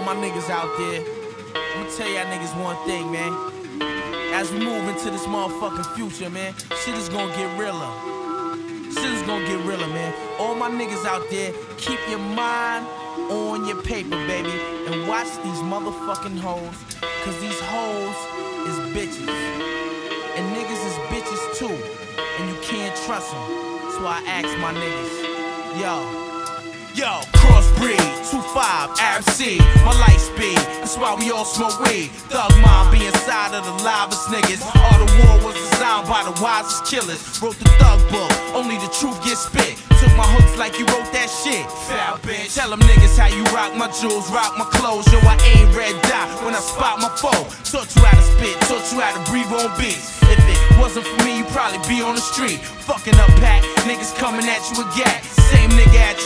my niggas out there, I'ma tell y'all niggas one thing, man. As we move into this motherfucking future, man, shit is gonna get realer. Shit is gonna get realer, man. All my niggas out there, keep your mind on your paper, baby, and watch these motherfucking hoes, cause these hoes is bitches. And niggas is bitches too, and you can't trust them. So I ask my niggas, yo, crossbreed, 2-5, Arab C, my light speed, that's why we all smoke weed. Thug Mom be inside of the livest niggas. All the war was designed by the wisest killers. Wrote the thug book, only the truth gets spit. Took my hooks like you wrote that shit. Foul bitch. Tell them niggas how you rock my jewels, rock my clothes. Yo, I ain't red dot when I spot my foe. Taught you how to spit, taught you how to breathe on beats. If it wasn't for me, you'd probably be on the street. Fucking up pack, niggas coming at you with gat. Same nigga at